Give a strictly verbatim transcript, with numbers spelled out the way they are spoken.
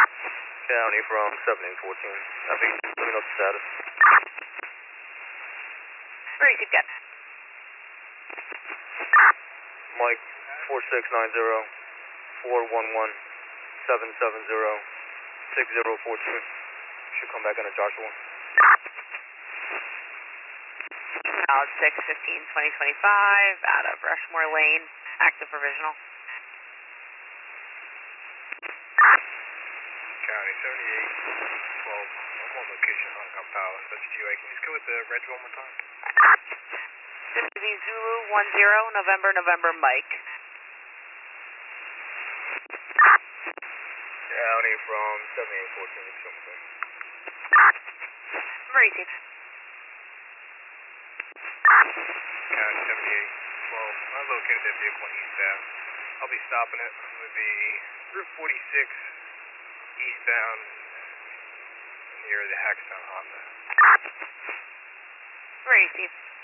County from seventeen fourteen. Copy. Let me know the status. Where you could get. Mike, four six nine zero, four one one, seven seven zero, six zero four two. Should come back in a Joshua. Out six fifteen twenty twenty-five out of Rushmore Lane. Active provisional. County seventy-eight twelve. I'm on location, Hong Kong Palace. That's G U A. Can you just go with the reg one more time? This is Zulu one zero, November, November, Mike. County from seventeen fourteen. Maurice. County seventy-eight twelve. I located that vehicle eastbound. I'll be stopping it. I'm going to be Route forty-six eastbound near the Hackstown Honda. Maurice.